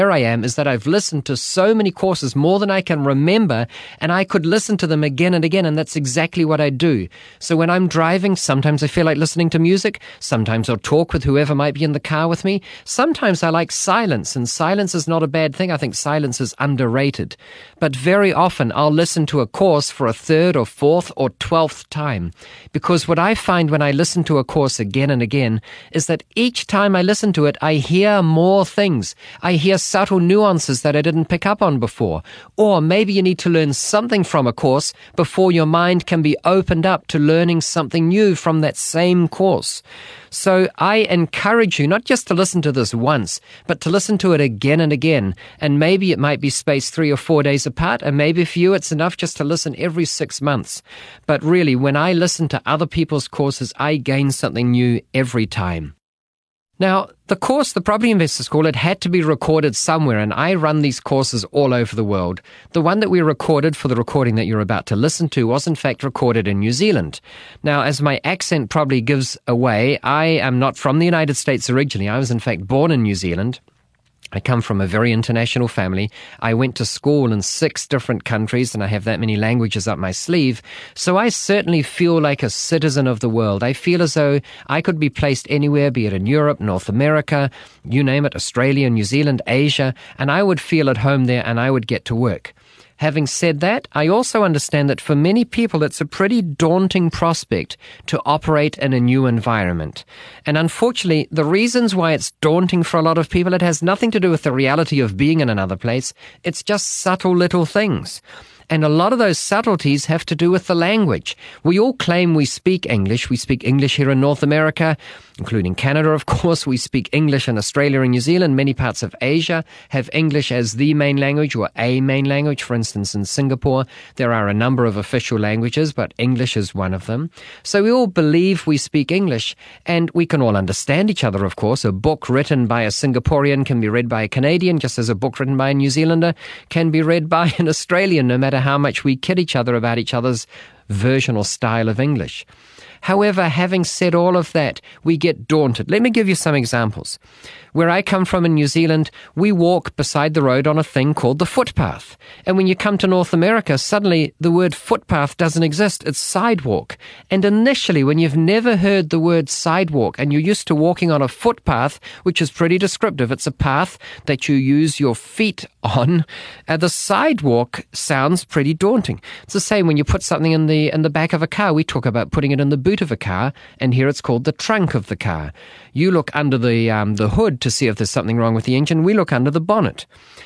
I am is that I've listened to so many courses, more than I can remember, and I could listen to them again and again, and that's exactly what I do. So when I'm driving, sometimes I feel like listening to music, sometimes I'll talk with whoever might be in the car with me, sometimes I like silence, and silence is not a bad thing. I think silence is underrated. But very often I'll listen to a course for a third or fourth or 12th time, because what I find when I listen to a course again and again is that each time I listen to it, I hear more things. I hear subtle nuances that I didn't pick up on before. Or maybe you need to learn something from a course before your mind can be opened up to learning something new from that same course. So I encourage you not just to listen to this once, but to listen to it again and again. And maybe it might be spaced 3 or 4 days apart, and maybe for you it's enough just to listen every 6 months. But really, when I listen to other people's courses, I gain something new every time. Now, the course, the Property Investor School, it had to be recorded somewhere, and I run these courses all over the world. The one that we recorded for the recording that you're about to listen to was in fact recorded in New Zealand. Now, as my accent probably gives away, I am not from the United States originally. I was in fact born in New Zealand. I come from a very international family. I went to school in 6 different countries, and I have that many languages up my sleeve. So I certainly feel like a citizen of the world. I feel as though I could be placed anywhere, be it in Europe, North America, you name it, Australia, New Zealand, Asia, and I would feel at home there and I would get to work. Having said that, I also understand that for many people it's a pretty daunting prospect to operate in a new environment. And unfortunately, the reasons why it's daunting for a lot of people, it has nothing to do with the reality of being in another place. It's just subtle little things. And a lot of those subtleties have to do with the language. We all claim we speak English. We speak English here in North America, including Canada, of course. We speak English in Australia and New Zealand. Many parts of Asia have English as the main language or a main language. For instance, in Singapore, there are a number of official languages, but English is one of them. So we all believe we speak English, and we can all understand each other, of course. A book written by a Singaporean can be read by a Canadian, just as a book written by a New Zealander can be read by an Australian, no matter how much we kid each other about each other's version or style of English. However, having said all of that, we get daunted. Let me give you some examples. Where I come from in New Zealand, we walk beside the road on a thing called the footpath. And when you come to North America, suddenly the word footpath doesn't exist. It's sidewalk. And initially, when you've never heard the word sidewalk and you're used to walking on a footpath, which is pretty descriptive, it's a path that you use your feet on, the sidewalk sounds pretty daunting. It's the same when you put something in the back of a car. We talk about putting it in the boot of a car, and here it's called the trunk of the car. You look under the hood to see if there's something wrong with the engine. We look under the bonnet.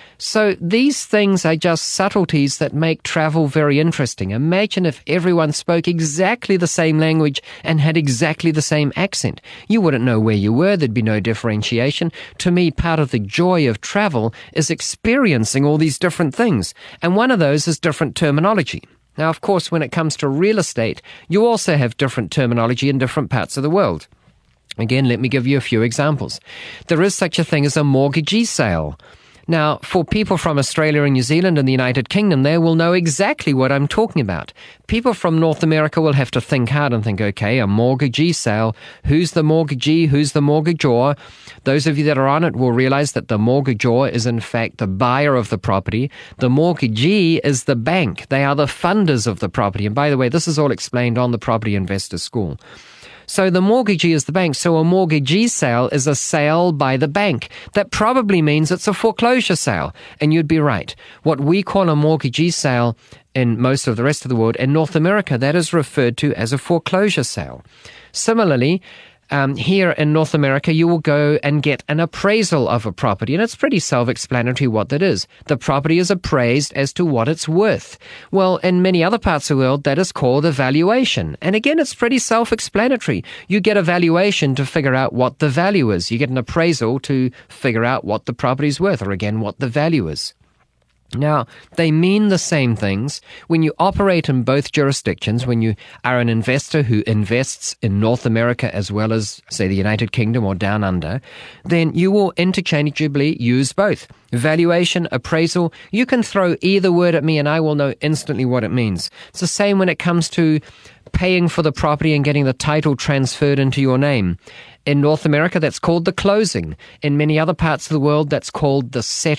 So these things are just subtleties that make travel very interesting. Imagine if everyone spoke exactly the same language and had exactly the same accent. You wouldn't know where you were. There'd be no differentiation. To me, part of the joy of travel is experiencing all these different things. And one of those is different terminology. Now, of course, when it comes to real estate, you also have different terminology in different parts of the world. Again, let me give you a few examples. There is such a thing as a mortgagee sale. Now, for people from Australia and New Zealand and the United Kingdom, they will know exactly what I'm talking about. People from North America will have to think hard and think, okay, a mortgagee sale, who's the mortgagee, who's the mortgagor? Those of you that are on it will realize that the mortgagor is in fact the buyer of the property. The mortgagee is the bank. They are the funders of the property. And by the way, this is all explained on the Property Investor School. So the mortgagee is the bank. So a mortgagee sale is a sale by the bank. That probably means it's a foreclosure sale. And you'd be right. What we call a mortgagee sale in most of the rest of the world, in North America, that is referred to as a foreclosure sale. Similarly, here in North America, you will go and get an appraisal of a property, and it's pretty self-explanatory what that is. The property is appraised as to what it's worth. Well, in many other parts of the world, that is called a valuation. And again, it's pretty self-explanatory. You get a valuation to figure out what the value is. You get an appraisal to figure out what the property is worth, or again, what the value is. Now, they mean the same things. When you operate in both jurisdictions, when you are an investor who invests in North America as well as, say, the United Kingdom or down under, then you will interchangeably use both. Valuation, appraisal, you can throw either word at me and I will know instantly what it means. It's the same when it comes to paying for the property and getting the title transferred into your name. In North America, that's called the closing. In many other parts of the world, that's called the settlement.